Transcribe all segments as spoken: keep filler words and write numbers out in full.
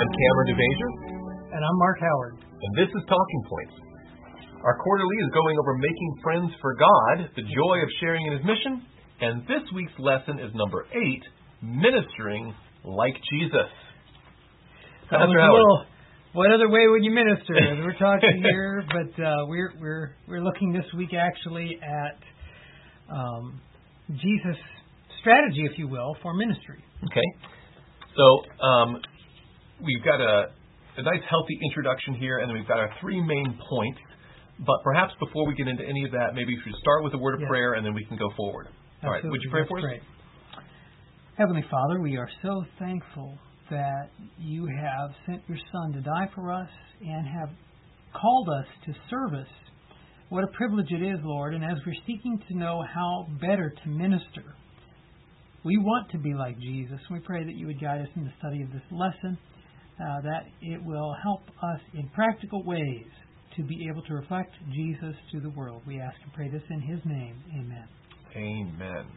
I'm Cameron DeVasia. And I'm Mark Howard. And this is Talking Points. Our quarterly is going over making friends for God, the joy of sharing in His mission. And this week's lesson is number eight, ministering like Jesus. Pastor Howard. Little, what other way would you minister? We're talking here, but uh, we're we're we're looking this week actually at um, Jesus' strategy, if you will, for ministry. Okay. So um, we've got a, a nice, healthy introduction here, and then we've got our three main points. But perhaps before we get into any of that, maybe we should start with a word of yes. prayer, and then we can go forward. All right, would you pray for us? Great. Heavenly Father, we are so thankful that you have sent your Son to die for us and have called us to service. What a privilege it is, Lord, and as we're seeking to know how better to minister, we want to be like Jesus. We pray that you would guide us in the study of this lesson, uh, that it will help us in practical ways to be able to reflect Jesus to the world. We ask and pray this in His name. Amen. Amen.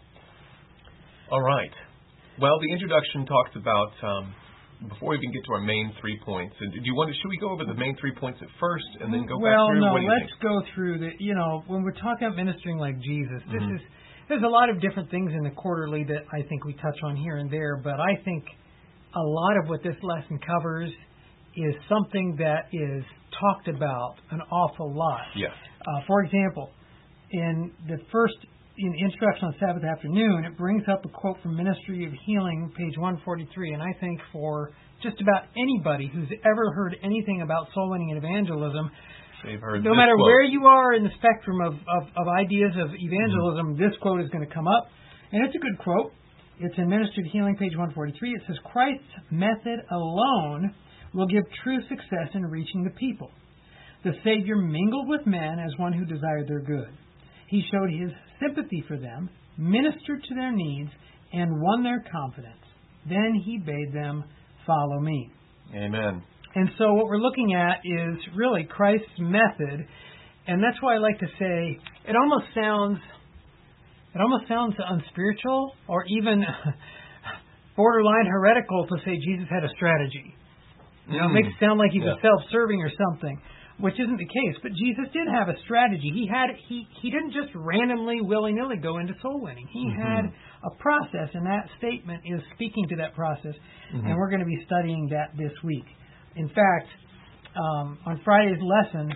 All right. Well, the introduction talks about, um, before we even get to our main three points, and do you want to, should we go over the main three points at first and then go well, back through? Well, no, what do you let's think? go through the, you know, when we're talking about ministering like Jesus, this mm-hmm. is, there's a lot of different things in the quarterly that I think we touch on here and there, but I think a lot of what this lesson covers is something that is talked about an awful lot. Yes. Uh, for example, in the first in Introduction on Sabbath Afternoon, it brings up a quote from Ministry of Healing, page one forty-three, and I think for just about anybody who's ever heard anything about soul winning and evangelism, They've heard no this matter quote. where you are in the spectrum of, of, of ideas of evangelism, mm-hmm. this quote is going to come up. And it's a good quote. It's in Ministry of Healing, page one forty-three. It says, Christ's method alone will give true success in reaching the people. The Savior mingled with men as one who desired their good. He showed His sympathy for them, ministered to their needs, and won their confidence. Then He bade them follow me. Amen. And so what we're looking at is really Christ's method, and that's why I like to say it almost sounds it almost sounds unspiritual or even borderline heretical to say Jesus had a strategy. You know, mm. it makes it sound like He was yeah. self-serving or something, which isn't the case. But Jesus did have a strategy. He had he he didn't just randomly, willy-nilly go into soul winning. He mm-hmm. had a process, and that statement is speaking to that process, mm-hmm. and we're going to be studying that this week. In fact, um, on Friday's lesson,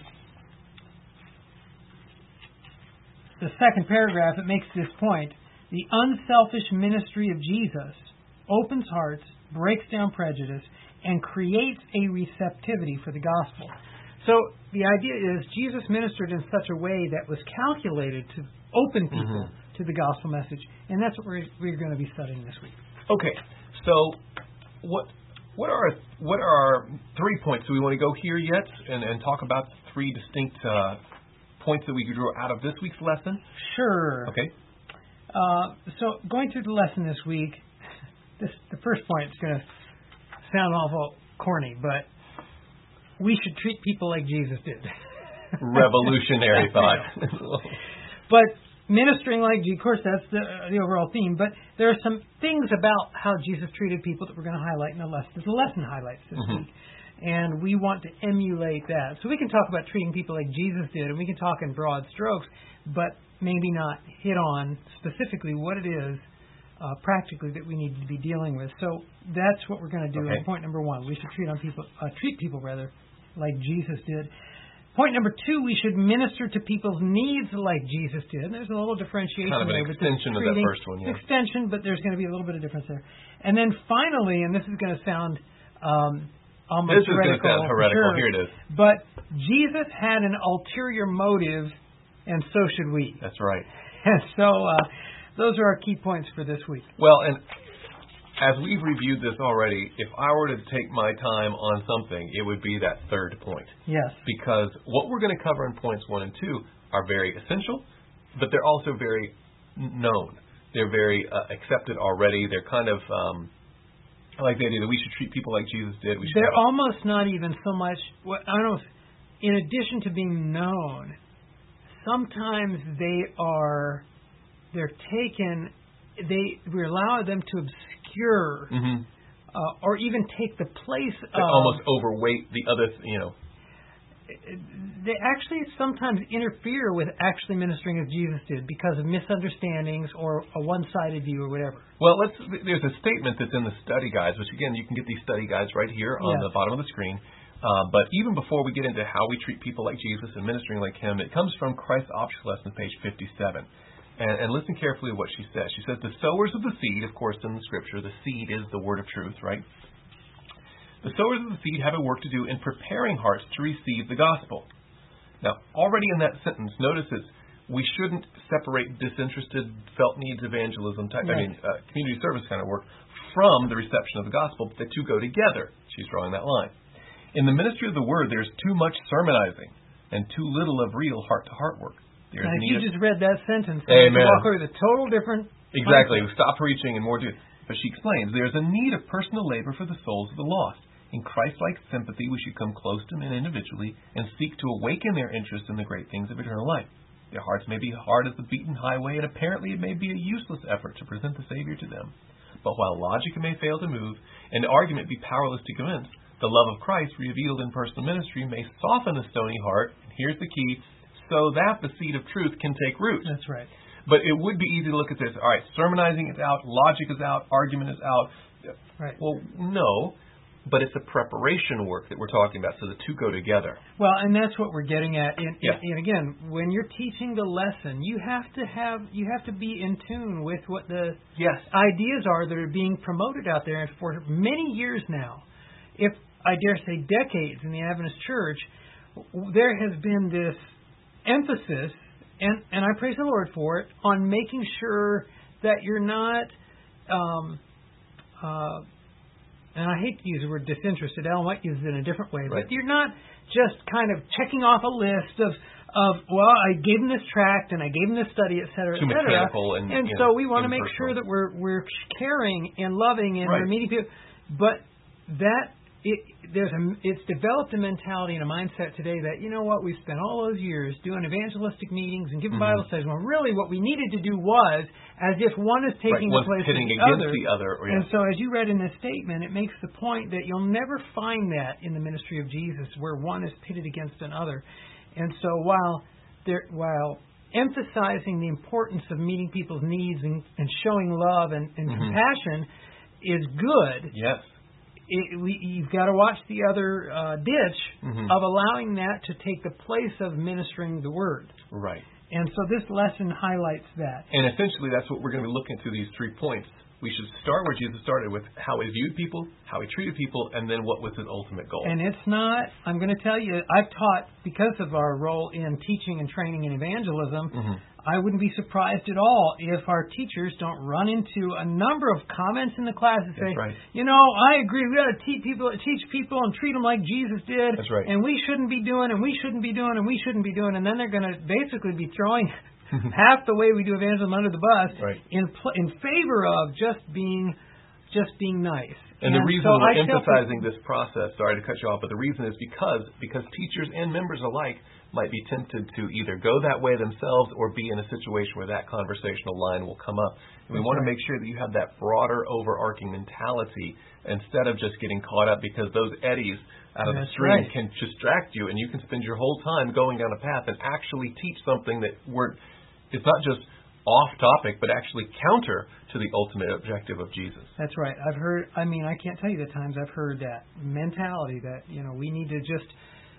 the second paragraph, it makes this point. The unselfish ministry of Jesus opens hearts, breaks down prejudice, and creates a receptivity for the gospel. So the idea is Jesus ministered in such a way that was calculated to open people mm-hmm. to the gospel message, and that's what we're, we're going to be studying this week. Okay, so what... What are what are our three points? Do we want to go here yet and, and talk about three distinct uh, points that we could draw out of this week's lesson? Sure. Okay. Uh, so going through the lesson this week, this the first point is going to sound awful corny, but we should treat people like Jesus did. Revolutionary thought. But ministering like Jesus, of course, that's the, uh, the overall theme. But there are some things about how Jesus treated people that we're going to highlight in the lesson. The lesson highlights this mm-hmm. week. And we want to emulate that. So we can talk about treating people like Jesus did, and we can talk in broad strokes, but maybe not hit on specifically what it is uh, practically that we need to be dealing with. So that's what we're going to do okay. in point number one. We should treat on people, uh, treat people rather, like Jesus did. Point number two, we should minister to people's needs like Jesus did. And there's a little differentiation kind of an there. extension of that first one, yeah. Extension, but there's going to be a little bit of difference there. And then finally, and this is going to sound um, almost this is heretical. This is going to sound heretical. Sure, Here it is. But Jesus had an ulterior motive, and so should we. That's right. And so uh, those are our key points for this week. Well, and as we've reviewed this already, if I were to take my time on something, it would be that third point. Yes. Because what we're going to cover in points one and two are very essential, but they're also very known. They're very uh, accepted already. They're kind of, um, I like the idea that we should treat people like Jesus did. We should they're have almost not even so much, well, I don't know, if, in addition to being known, sometimes they are, they're taken, they we allow them to obscure mm-hmm. uh, or even take the place They of... almost overweight the other, you know. They actually sometimes interfere with actually ministering as Jesus did because of misunderstandings or a one-sided view or whatever. Well, let's. There's a statement that's in the study guides, which again, you can get these study guides right here on yes. the bottom of the screen. Uh, but even before we get into how we treat people like Jesus and ministering like Him, it comes from Christ's Object Lesson, page fifty-seven. And, and listen carefully to what she says. She says, the sowers of the seed, of course, in the Scripture, the seed is the word of truth, right? The sowers of the seed have a work to do in preparing hearts to receive the gospel. Now, already in that sentence, notice it's, we shouldn't separate disinterested, felt needs evangelism type, right. I mean, uh, community service kind of work from the reception of the gospel, but the two go together. She's drawing that line. In the ministry of the word, there's too much sermonizing and too little of real heart-to-heart work. There's now, if need you of, just read that sentence, Amen. you walk away with a total different... Exactly. concept. Stop preaching and more do. But she explains, there's a need of personal labor for the souls of the lost. In Christ-like sympathy, we should come close to men individually and seek to awaken their interest in the great things of eternal life. Their hearts may be hard as the beaten highway, and apparently it may be a useless effort to present the Savior to them. But while logic may fail to move, and argument be powerless to convince, the love of Christ revealed in personal ministry may soften a stony heart, and here's the key, so that the seed of truth can take root. That's right. But it would be easy to look at this, all right, sermonizing is out, logic is out, argument is out. Right. Well, no. But it's a preparation work that we're talking about, so the two go together. Well, and that's what we're getting at. And, yeah. and again, when you're teaching the lesson, you have to have you have to be in tune with what the yes. ideas are that are being promoted out there. And for many years now, if I dare say decades in the Adventist Church, there has been this emphasis, and, and I praise the Lord for it, on making sure that you're not... Um, uh, and I hate to use the word disinterested, Ellen might use it in a different way, right. but you're not just kind of checking off a list of, of well, I gave him this tract and I gave him this study, et cetera, Too et cetera. mechanical and, and you so know, we want to make sure that we're we're caring and loving and right. we're meeting people. But that it, there's a it's developed a mentality and a mindset today that, you know what, we've spent all those years doing evangelistic meetings and giving mm-hmm. Bible studies. Well, really what we needed to do was, as if one is taking right. the place of pitting the against other. the other. Or, yeah. And so as you read in this statement, it makes the point that you'll never find that in the ministry of Jesus where one is pitted against another. And so while there, while emphasizing the importance of meeting people's needs and, and showing love and, and mm-hmm. compassion is good, yes. It, we, you've got to watch the other uh, ditch mm-hmm. of allowing that to take the place of ministering the word. Right. And so this lesson highlights that. And essentially that's what we're going to be looking through these three points. We should start where Jesus started with how he viewed people, how he treated people, and then what was his ultimate goal. And it's not, I'm going to tell you, I've taught, because of our role in teaching and training and evangelism, mm-hmm. I wouldn't be surprised at all if our teachers don't run into a number of comments in the class that say, right. you know, I agree, we got to teach people, teach people and treat them like Jesus did. That's right. And we shouldn't be doing, and we shouldn't be doing, and we shouldn't be doing. And then they're going to basically be throwing half the way we do evangelism under the bus right. in pl- in favor of just being just being nice. And, and the reason so we're I emphasizing this process, sorry to cut you off, but the reason is because because teachers and members alike might be tempted to either go that way themselves or be in a situation where that conversational line will come up. And we That's want right. to make sure that you have that broader, overarching mentality instead of just getting caught up because those eddies out of That's the stream right. can distract you, and you can spend your whole time going down a path and actually teach something that we're, it's not just off topic, but actually counter to the ultimate objective of Jesus. That's right. I've heard, I mean, I can't tell you the times I've heard that mentality that, you know, we need to just,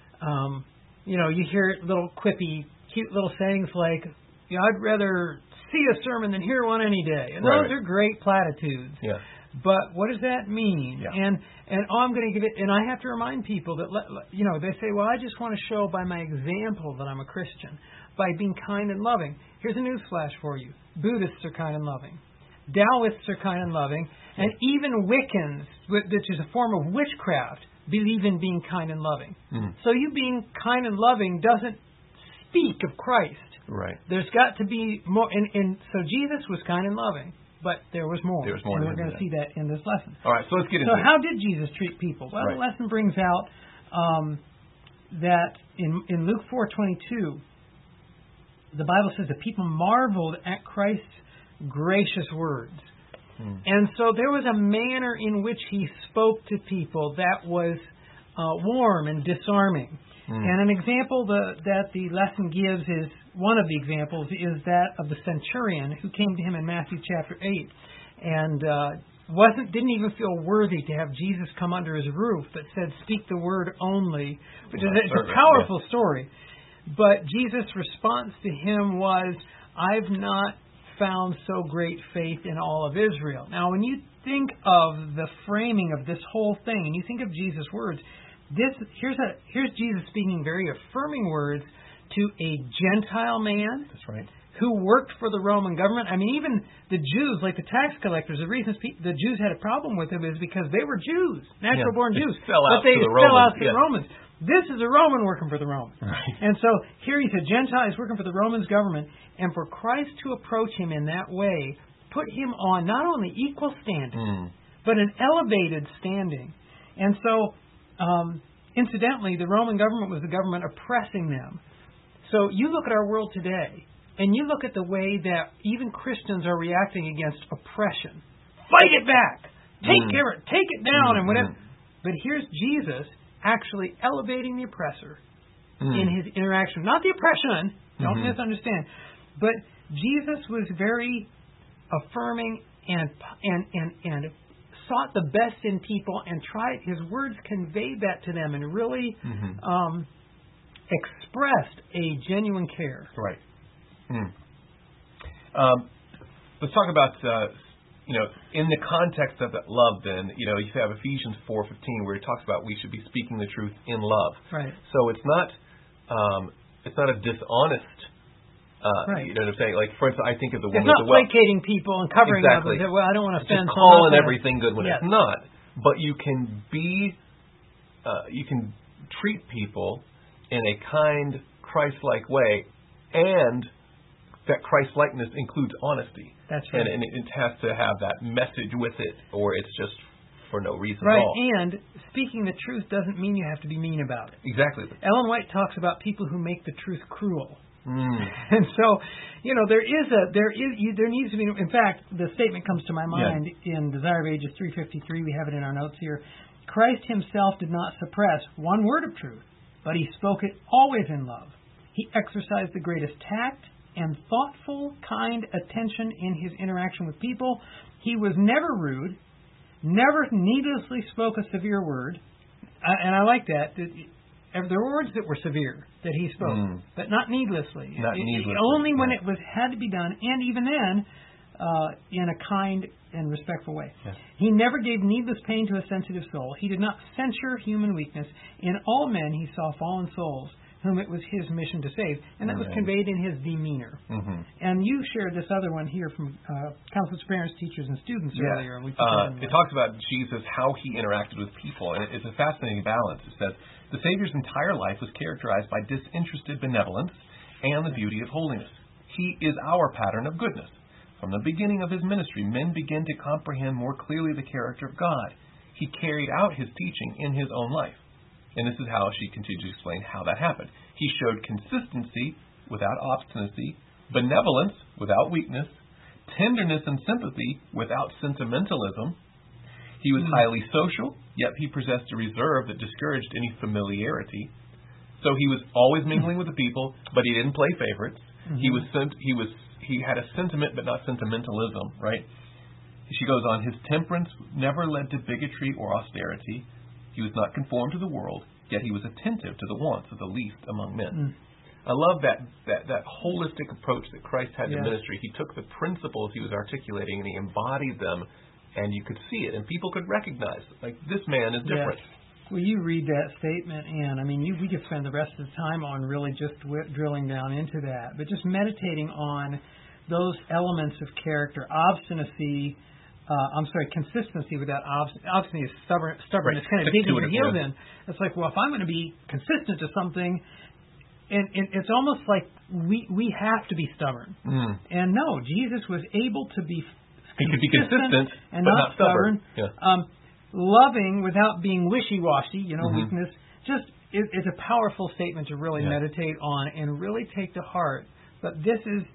um, you know, you hear little quippy, cute little sayings like, you know, I'd rather see a sermon than hear one any day. And right. those are great platitudes. Yeah. But what does that mean? Yeah. And and oh, I'm going to give it, and I have to remind people that, you know, they say, well, I just want to show by my example that I'm a Christian, by being kind and loving. Here's a news flash for you. Buddhists are kind and loving. Taoists are kind and loving. And even Wiccans, which is a form of witchcraft, believe in being kind and loving. Mm. So you being kind and loving doesn't speak of Christ. Right. There's got to be more. And, and so Jesus was kind and loving, but there was more. There was more. And we're going to see that in this lesson. All right, so let's get into So it. how did Jesus treat people? Well, right. the lesson brings out um, that in, in Luke four twenty-two, the Bible says the people marveled at Christ's gracious words. Mm. And so there was a manner in which he spoke to people that was uh, warm and disarming. Mm. And an example the, that the lesson gives is, one of the examples is that of the centurion who came to him in Matthew chapter eight and uh, wasn't didn't even feel worthy to have Jesus come under his roof, but said, "Speak the word only," which well, is it's a powerful yeah. story. But Jesus' response to him was, "I've not found so great faith in all of Israel." Now, when you think of the framing of this whole thing, and you think of Jesus' words, this here's a here's Jesus speaking very affirming words to a Gentile man. That's right. Who worked for the Roman government. I mean, even the Jews, like the tax collectors, the reason the Jews had a problem with him is because they were Jews, natural-born yeah, Jews. Fell but out they to the fell Romans. out to yeah. the Romans. This is a Roman working for the Romans. Right. And so here he's a Gentile, he's working for the Romans government, and for Christ to approach him in that way, put him on not only equal standing, mm. but an elevated standing. And so, um, incidentally, the Roman government was the government oppressing them. So you look at our world today, and you look at the way that even Christians are reacting against oppression. Fight it back. Take mm. care of it. Take it down mm. and whatever. But here's Jesus actually elevating the oppressor mm. in his interaction. Not the oppression. Don't mm-hmm. misunderstand. But Jesus was very affirming and and and and sought the best in people and tried. His words conveyed that to them and really mm-hmm. um, expressed a genuine care. Right. Hmm. Um, let's talk about, uh, you know, in the context of that love then, you know, you have Ephesians four fifteen where it talks about we should be speaking the truth in love. Right. So it's not um, it's not a dishonest, uh, right. you know what I'm saying? Like, for instance, I think of the woman it's not at the well. placating people and covering exactly. up. Well, I don't want to offend someone. Just calling so everything good when yes. it's not. But you can be, uh, you can treat people in a kind, Christ-like way, and that Christ-likeness includes honesty. That's right. And, and it has to have that message with it, or it's just for no reason right. at all. And speaking the truth doesn't mean you have to be mean about it. Exactly. Ellen White talks about people who make the truth cruel. Mm. And so, you know, there is a there is you, there needs to be. In fact, the statement comes to my mind yeah. in Desire of Ages three fifty-three. We have it in our notes here. Christ himself did not suppress one word of truth, but he spoke it always in love. He exercised the greatest tact and thoughtful, kind attention in his interaction with people. He was never rude, never needlessly spoke a severe word. Uh, and I like that. There were words that were severe that he spoke, mm. but not needlessly. Not it, needlessly. Only when yeah. it was had to be done, and even then, uh, in a kind and respectful way. Yeah. He never gave needless pain to a sensitive soul. He did not censure human weakness. In all men he saw fallen souls, whom it was his mission to save. And that was conveyed in his demeanor. Mm-hmm. And you shared this other one here from uh, Council of Parents, Teachers, and Students yeah. earlier. And we uh, it talks about Jesus, how he interacted with people. And it's a fascinating balance. It says, the Savior's entire life was characterized by disinterested benevolence and the beauty of holiness. He is our pattern of goodness. From the beginning of his ministry, men begin to comprehend more clearly the character of God. He carried out his teaching in his own life. And this is how she continues to explain how that happened. He showed consistency without obstinacy, benevolence without weakness, tenderness and sympathy without sentimentalism. He was mm. highly social, yet he possessed a reserve that discouraged any familiarity. So he was always mingling with the people, but he didn't play favorites. Mm-hmm. He was sent, he was he had a sentiment, but not sentimentalism. Right? She goes on. His temperance never led to bigotry or austerity. He was not conformed to the world, yet he was attentive to the wants of the least among men. Mm. I love that, that that holistic approach that Christ had yeah. to ministry. He took the principles he was articulating and he embodied them, and you could see it, and people could recognize, like, this man is different. Yes. Well, you read that statement, and I mean, you, we could spend the rest of the time on really just w- drilling down into that, but just meditating on those elements of character, obstinacy. Uh, I'm sorry, consistency without obst- obstinacy is stubborn. Stubborn. Right. It's kind of digging your heels yeah. in. It's like, well, if I'm going to be consistent to something, and, and it's almost like we we have to be stubborn. Mm. And no, Jesus was able to be. He could be consistent and but not, not stubborn. stubborn. Yeah. Um, loving without being wishy-washy. You know, mm-hmm. weakness. Just it, it's a powerful statement to really yeah. meditate on and really take to heart. But this is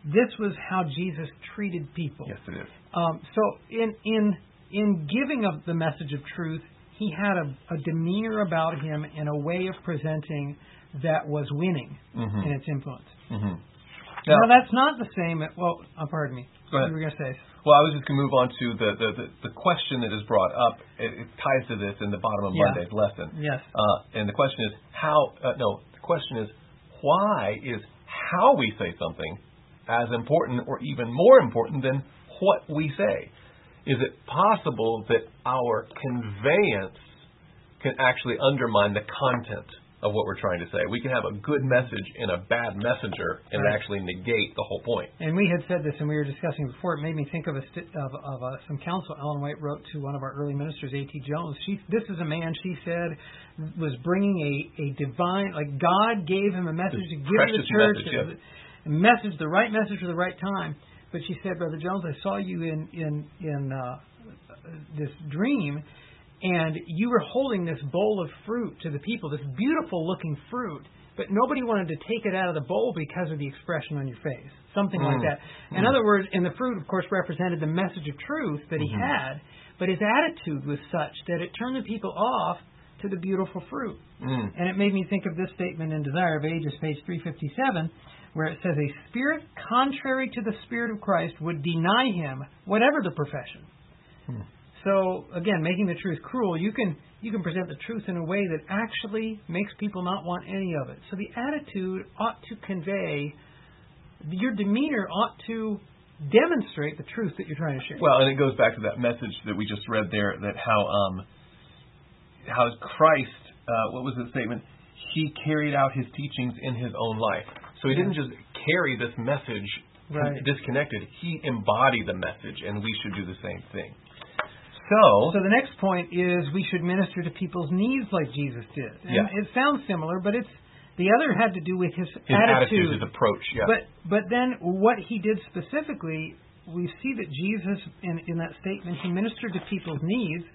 this was how Jesus treated people. Yes, it is. Um, so in in in giving of the message of truth, he had a, a demeanor about him and a way of presenting that was winning mm-hmm. in its influence. Mm-hmm. Now, now, that's not the same. Well, uh, pardon me. Go ahead. You were going to say. Well, I was just going to move on to the, the, the, the question that is brought up. It, it ties to this in the bottom of Yeah. Monday's lesson. Yes. Uh, and the question is how. Uh, no, the question is why is how we say something as important or even more important than what we say? Is it possible that our conveyance can actually undermine the content of what we're trying to say? We can have a good message in a bad messenger and Right. actually negate the whole point. And we had said this, and we were discussing before. It made me think of a st- of, of uh, some counsel Ellen White wrote to one of our early ministers, A T Jones. She, this is a man, she said, was bringing a, a divine, like God gave him a message to give to the church, message, yes. a message, the right message at the right time. But she said, Brother Jones, I saw you in in in uh, this dream, and you were holding this bowl of fruit to the people, this beautiful-looking fruit, but nobody wanted to take it out of the bowl because of the expression on your face, something mm. like that. In mm. other words, and the fruit, of course, represented the message of truth that he mm-hmm. had, but his attitude was such that it turned the people off to the beautiful fruit. Mm. And it made me think of this statement in Desire of Ages, page three fifty-seven, where it says, a spirit contrary to the Spirit of Christ would deny him, whatever the profession. Mm. So, again, making the truth cruel, you can you can present the truth in a way that actually makes people not want any of it. So the attitude ought to convey, your demeanor ought to demonstrate the truth that you're trying to share. Well, and it goes back to that message that we just read there, that how um, how Christ, uh, what was the statement? He carried out his teachings in his own life. So he Yeah. didn't just carry this message Right. disconnected. He embodied the message, and we should do the same thing. So, So the next point is we should minister to people's needs like Jesus did. And Yeah. it sounds similar, but it's the other had to do with his, his attitude, his approach, yeah. But but then what he did specifically, we see that Jesus, in, in that statement, he ministered to people's needs,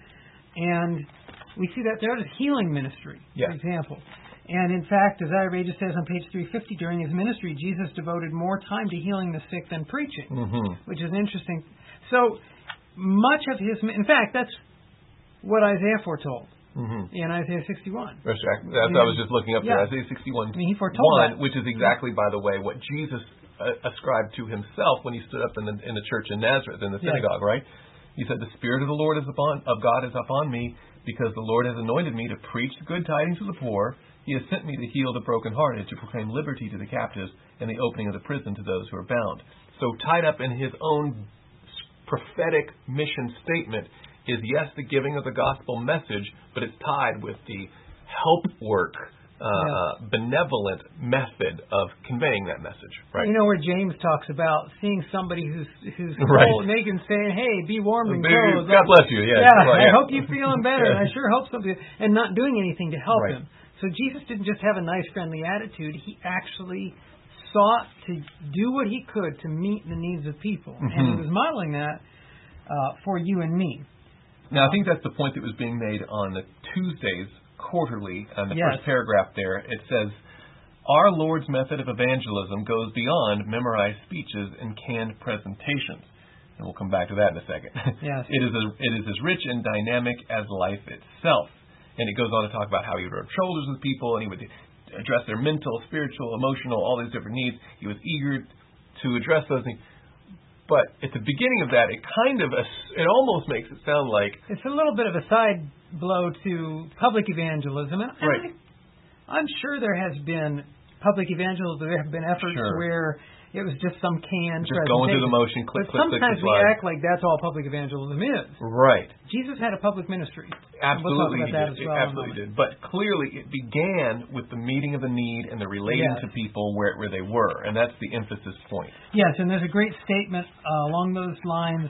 and we see that there is healing ministry, Yeah. for example. And in fact, Desire of Ages says on page three fifty, during his ministry, Jesus devoted more time to healing the sick than preaching, mm-hmm. which is interesting. So much of his, in fact, that's what Isaiah foretold Mm-hmm. in Isaiah sixty-one. That's, that's I was just looking up Yeah. there, Isaiah sixty-one, I mean, he foretold one, that. which is exactly, by the way, what Jesus uh, ascribed to himself when he stood up in the in the church in Nazareth, in the Yes. synagogue, right? He said, "The Spirit of the Lord is upon of God is upon me, because the Lord has anointed me to preach the good tidings to the poor. He has sent me to heal the brokenhearted, to proclaim liberty to the captives, and the opening of the prison to those who are bound." So tied up in his own prophetic mission statement is, yes, the giving of the gospel message, but it's tied with the help work, uh, Yeah. benevolent method of conveying that message. Right. You know where James talks about seeing somebody who's who's Right. cold, and they can say, "Hey, be warm and Baby, clothed." God bless you. Yeah. Yeah, Right, I yeah. hope you're feeling better, Yeah. and I sure hope something, and not doing anything to help Right. him. So Jesus didn't just have a nice, friendly attitude. He actually sought to do what he could to meet the needs of people, Mm-hmm. and he was modeling that uh, for you and me. Now, I think that's the point that was being made on the Tuesday's quarterly, on the Yes. first paragraph there. It says, "Our Lord's method of evangelism goes beyond memorized speeches and canned presentations." And we'll come back to that in a second. Yes. It is, a, it is as rich and dynamic as life itself. And it goes on to talk about how he would rub shoulders with people, and he would address their mental, spiritual, emotional, all these different needs. He was eager to address those things. But at the beginning of that, it kind of, it almost makes it sound like, It's a little bit of a side blow to public evangelism. And Right. I, I'm sure there has been public evangelism. There have been efforts Sure. where it was just some canned just going through the motion, click, But click, click, sometimes click, we slide. act like that's all public evangelism is. Right. Jesus had a public ministry. Absolutely, We'll talk about he that did. as It well in a absolutely moment. did. But clearly, it began with the meeting of the need and the relating Yes. to people where where they were, and that's the emphasis point. Yes, and there's a great statement uh, along those lines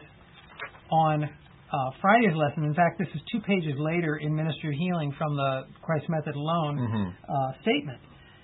on uh, Friday's lesson. In fact, this is two pages later in Ministry of Healing from the Christ Method Alone Mm-hmm. uh, statement.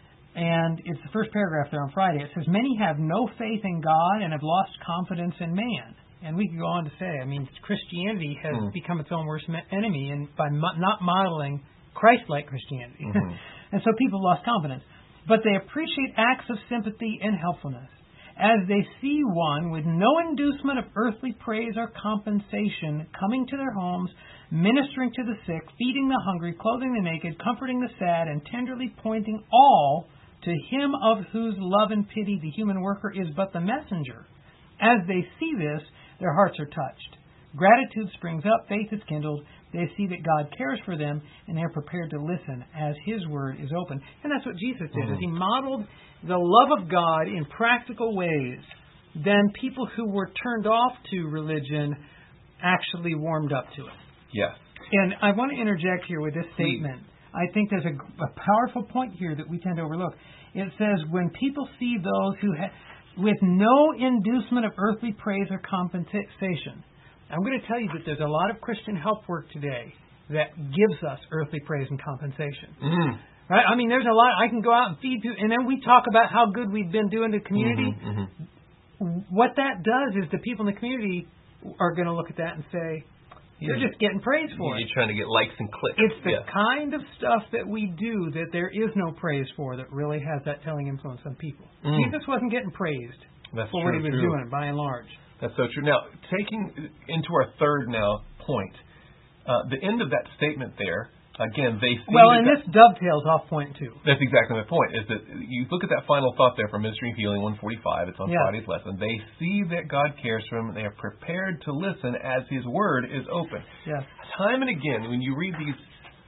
And it's the first paragraph there on Friday. It says, "Many have no faith in God and have lost confidence in man." And we could go on to say, I mean, Christianity has Mm. become its own worst me- enemy and by mo- not modeling Christ-like Christianity. Mm-hmm. And so people lost confidence. But they appreciate acts of sympathy and helpfulness. as they see one with no inducement of earthly praise or compensation coming to their homes, ministering to the sick, feeding the hungry, clothing the naked, comforting the sad, and tenderly pointing all to him of whose love and pity the human worker is but the messenger. As they see this, their hearts are touched. Gratitude springs up, faith is kindled. They see that God cares for them, and they're prepared to listen as His Word is open. And that's what Jesus did, mm-hmm. is He modeled the love of God in practical ways. Then people who were turned off to religion actually warmed up to it. Yes. And I want to interject here with this statement. I think there's a, a powerful point here that we tend to overlook. It says, when people see those who have, with no inducement of earthly praise or compensation. I'm going to tell you that there's a lot of Christian help work today that gives us earthly praise and compensation. Mm. Right? I mean, there's a lot. I can go out and feed people, and then we talk about how good we've been doing the community. Mm-hmm, mm-hmm. What that does is the people in the community are going to look at that and say, you're just getting praise for You're it. You're trying to get likes and clicks. It's the yeah. kind of stuff that we do that there is no praise for that really has that telling influence on people. Mm. Jesus wasn't getting praised That's for true, what he was true. doing, by and large. That's so true. Now, taking into our third now point, uh, the end of that statement there, again, they see... Well, and that, this dovetails off point two. That's exactly my point, is that you look at that final thought there from Ministry of Healing one forty-five, it's on yeah. Friday's lesson. They see that God cares for them, and they are prepared to listen as His Word is open. Yeah. Time and again, when you read these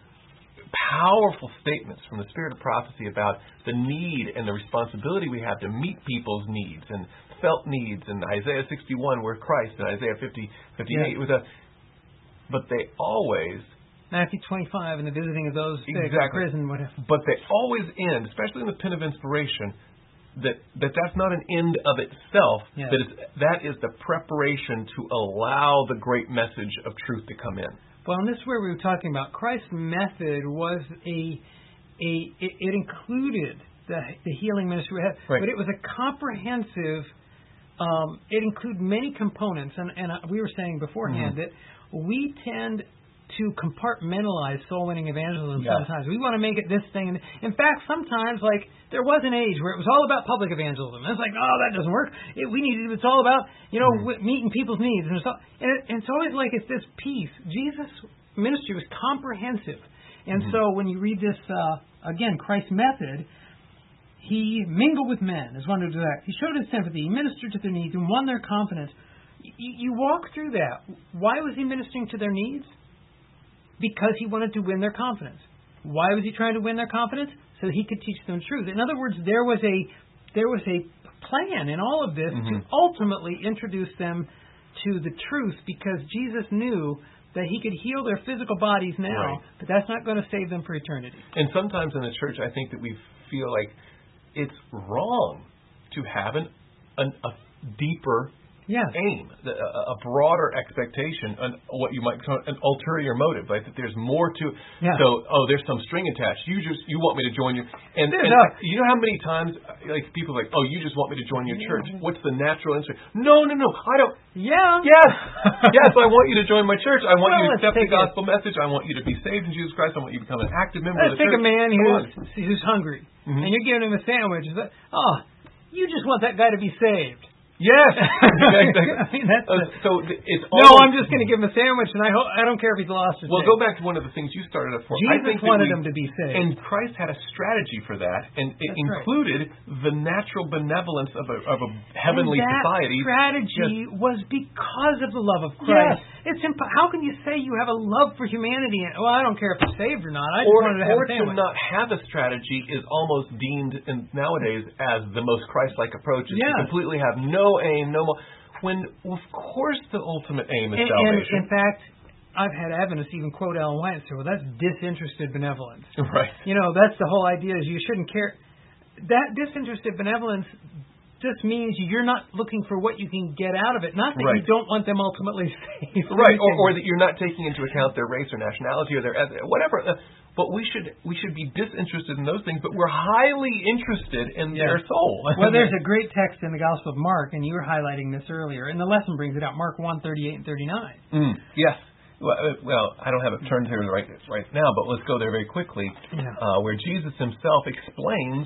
powerful statements from the Spirit of prophecy about the need and the responsibility we have to meet people's needs and felt needs, and Isaiah sixty-one, we're Christ, and Isaiah fifty, fifty-eight, yeah. with a, but they always... Matthew twenty-five and the visiting of those sick exactly. in prison. Whatever. But they always end, especially in the pen of inspiration, that, that that's not an end of itself. Yeah. That is, that is the preparation to allow the great message of truth to come in. Well, and this is where we were talking about. Christ's method was a, a it, it included the, the healing ministry we had, right. but it was a comprehensive, um, it included many components. And, and we were saying beforehand mm-hmm. that we tend to compartmentalize soul-winning evangelism yeah. sometimes. We want to make it this thing. In fact, sometimes, like, there was an age where it was all about public evangelism. It's like, oh, that doesn't work. It, we need it's all about, you know, mm. w- meeting people's needs. And it's, all, and, it, and it's always like it's this piece. Jesus' ministry was comprehensive. And mm. so when you read this, uh, again, Christ's method, He mingled with men as one who did that. He showed His sympathy. He ministered to their needs and won their confidence. Y- you walk through that. Why was He ministering to their needs? Because He wanted to win their confidence. Why was He trying to win their confidence? So He could teach them truth. In other words, there was a there was a plan in all of this mm-hmm. to ultimately introduce them to the truth, because Jesus knew that He could heal their physical bodies now, right. but that's not going to save them for eternity. And sometimes in the church, I think that we feel like it's wrong to have an, an a deeper Yeah. aim, a, a broader expectation, an, what you might call an ulterior motive, like that there's more to. Yeah. So, oh, there's some string attached. You just you want me to join you, and, and no. you know how many times like people are like, oh, you just want me to join your church. What's the natural answer? No, no, no, I don't. Yeah. Yes, yes, I want you to join my church. I want well, you to accept the gospel it. message. I want you to be saved in Jesus Christ. I want you to become an active member Let's of the take church. a man who's who's hungry, mm-hmm. and you're giving him a sandwich. Like, oh, you just want that guy to be saved. Yes. I mean, that's uh, the, so it's no. I'm just going to give him a sandwich, and I hope I don't care if he's lost his. Well, faith. go back to one of the things you started up for. Jesus I think wanted we, him to be saved, and Christ had a strategy for that, and it that's included right. the natural benevolence of a, of a heavenly and that society. Strategy yes. was because of the love of Christ. Yes. It's imp- how can you say you have a love for humanity? And, well, I don't care if you're saved or not. I just or, wanted to have or a sandwich. to not have a strategy is almost deemed in, nowadays as the most Christ-like approach. Is yes. to completely have no aim, no more. When, of course, the ultimate aim is and, salvation. And in fact, I've had Adventists even quote Ellen White and say, well, that's disinterested benevolence. Right. You know, that's the whole idea is you shouldn't care. That disinterested benevolence just means you're not looking for what you can get out of it. Not that right. you don't want them ultimately saved. Right, or, or that you're not taking into account their race or nationality or their whatever. But we should we should be disinterested in those things, but we're highly interested in yes. their soul. Well, there's a great text in the Gospel of Mark, and you were highlighting this earlier, and the lesson brings it out, Mark one, thirty-eight and thirty-nine. Mm, yes. Well, uh, well, I don't have it turned here right, right now, but let's go there very quickly, yeah. uh, where Jesus Himself explains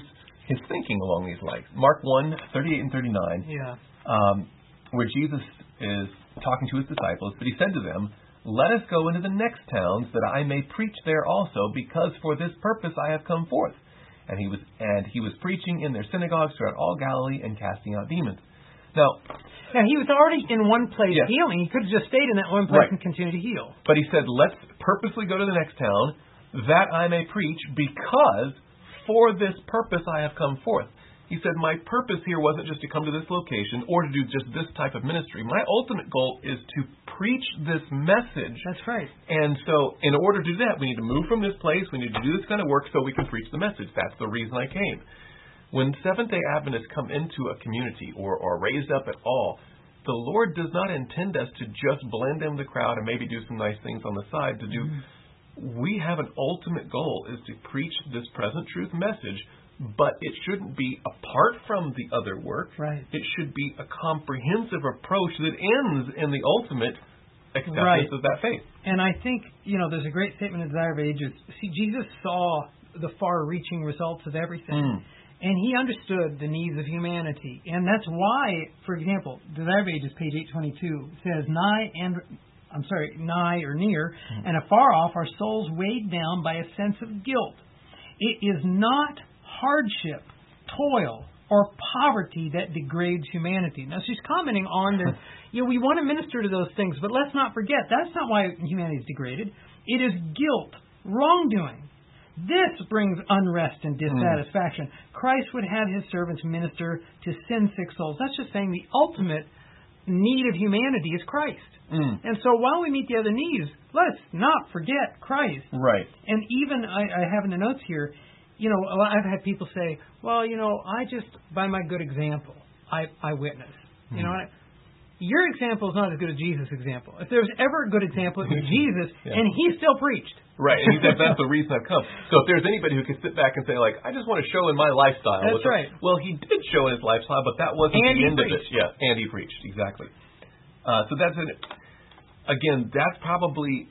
his thinking along these lines. Mark one, thirty-eight and thirty-nine, Yeah. um, where Jesus is talking to his disciples, but he said to them, "Let us go into the next towns, that I may preach there also, because for this purpose I have come forth." And he was and he was preaching in their synagogues throughout all Galilee and casting out demons. Now, now he was already in one place yes. healing. He could have just stayed in that one place right. and continue to heal. But he said, "Let's purposely go to the next town, that I may preach, because for this purpose I have come forth." He said, my purpose here wasn't just to come to this location or to do just this type of ministry. My ultimate goal is to preach this message. That's right. And so in order to do that, we need to move from this place. We need to do this kind of work so we can preach the message. That's the reason I came. When Seventh-day Adventists come into a community or, or raised up at all, the Lord does not intend us to just blend in the crowd and maybe do some nice things on the side to do. Mm-hmm. We have an ultimate goal, is to preach this present truth message, but it shouldn't be apart from the other work. Right. It should be a comprehensive approach that ends in the ultimate acceptance right. of that faith. And I think, you know, there's a great statement in Desire of Ages. See, Jesus saw the far-reaching results of everything. Mm. And he understood the needs of humanity. And that's why, for example, Desire of Ages, page eight twenty-two, says, nigh and, I'm sorry, nigh or near, mm. and afar off are souls weighed down by a sense of guilt. It is not hardship, toil, or poverty that degrades humanity. Now, she's commenting on the, you know, we want to minister to those things, but let's not forget, that's not why humanity is degraded. It is guilt, wrongdoing. This brings unrest and dissatisfaction. Mm. Christ would have his servants minister to sin-sick souls. That's just saying the ultimate need of humanity is Christ. Mm. And so while we meet the other needs, let's not forget Christ. Right. And even, I, I have in the notes here, you know, I've had people say, well, you know, I just, by my good example, I, I witness. Mm. You know, I, your example is not as good as Jesus' example. If there was ever a good example, it was Jesus, yeah. and he still preached. Right, and he said that's the reason I've come. So if there's anybody who can sit back and say, like, I just want to show in my lifestyle. That's right. The, well, he did show in his lifestyle, but that wasn't and the end preached. of it. Yeah, and he preached, exactly. Uh, so that's, an, again, that's probably,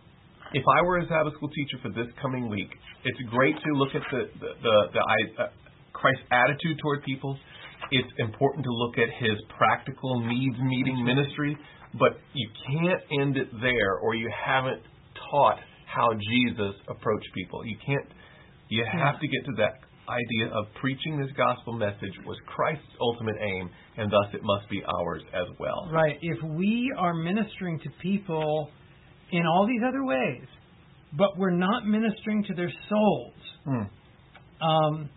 if I were a Sabbath school teacher for this coming week, it's great to look at the, the, the, the uh, Christ's attitude toward people. It's important to look at his practical needs-meeting ministry, but you can't end it there, or you haven't taught how Jesus approached people. You can't. You have to get to that idea of preaching this gospel message was Christ's ultimate aim, and thus it must be ours as well. Right. If we are ministering to people in all these other ways, but we're not ministering to their souls, mm. um,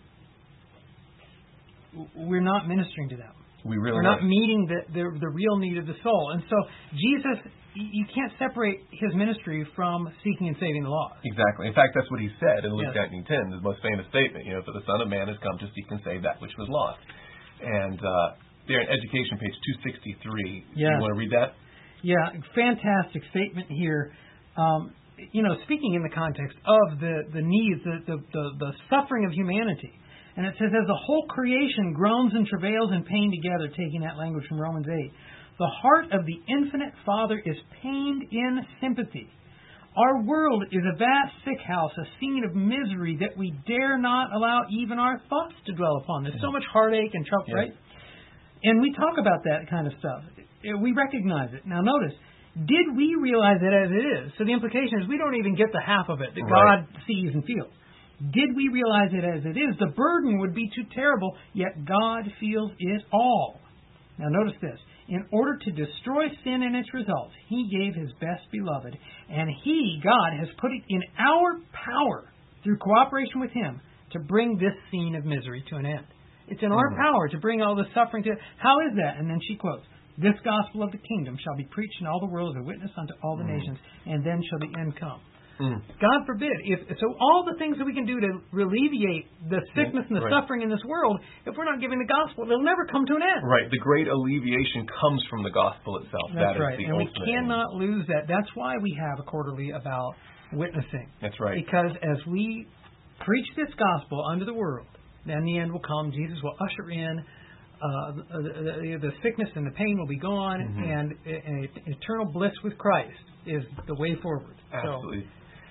we're not ministering to them. We really We're not are. meeting the, the the real need of the soul. And so Jesus, you can't separate his ministry from seeking and saving the lost. Exactly. In fact, that's what he said in Luke yes. nineteen ten, the most famous statement, you know, for the Son of Man has come to seek and save that which was lost. And uh, there in Education, page two sixty-three, yes. you want to read that? Yeah, fantastic statement here. Um, you know, speaking in the context of the, the needs, the, the, the, the suffering of humanity. And it says, as the whole creation groans and travails in pain together, taking that language from Romans eight, the heart of the infinite Father is pained in sympathy. Our world is a vast sick house, a scene of misery that we dare not allow even our thoughts to dwell upon. There's so much heartache and trouble, yeah. right? And we talk about that kind of stuff. We recognize it. Now notice, did we realize it as it is? So the implication is we don't even get the half of it that right. God sees and feels. Did we realize it as it is? The burden would be too terrible, yet God feels it all. Now notice this. In order to destroy sin and its results, he gave his best beloved, and he, God, has put it in our power, through cooperation with him, to bring this scene of misery to an end. It's in our mm-hmm. power to bring all the suffering to... How is that? And then she quotes, this gospel of the kingdom shall be preached in all the world as a witness unto all the mm-hmm. nations, and then shall the end come. Mm. God forbid. If so, all the things that we can do to alleviate the sickness and the right. suffering in this world, if we're not giving the gospel, it'll never come to an end. Right. The great alleviation comes from the gospel itself. That's that right. Is the and we ultimate cannot aim. lose that. That's why we have a quarterly about witnessing. That's right. Because as we preach this gospel unto the world, then the end will come. Jesus will usher in. Uh, the, the, the sickness and the pain will be gone, mm-hmm. and, and eternal bliss with Christ is the way forward. Absolutely. So,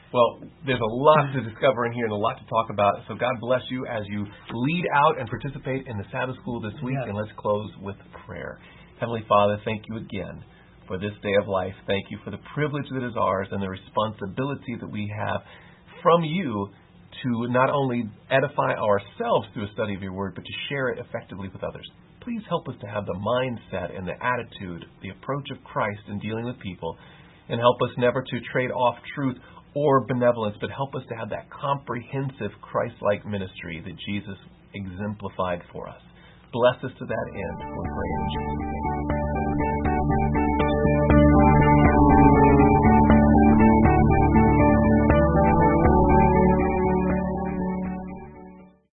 Well, there's a lot to discover in here and a lot to talk about. So God bless you as you lead out and participate in the Sabbath School this week. Yes. And let's close with prayer. Heavenly Father, thank you again for this day of life. Thank you for the privilege that is ours and the responsibility that we have from you to not only edify ourselves through a study of your word, but to share it effectively with others. Please help us to have the mindset and the attitude, the approach of Christ in dealing with people, and help us never to trade off truth or benevolence, but help us to have that comprehensive Christ-like ministry that Jesus exemplified for us. Bless us to that end. We pray in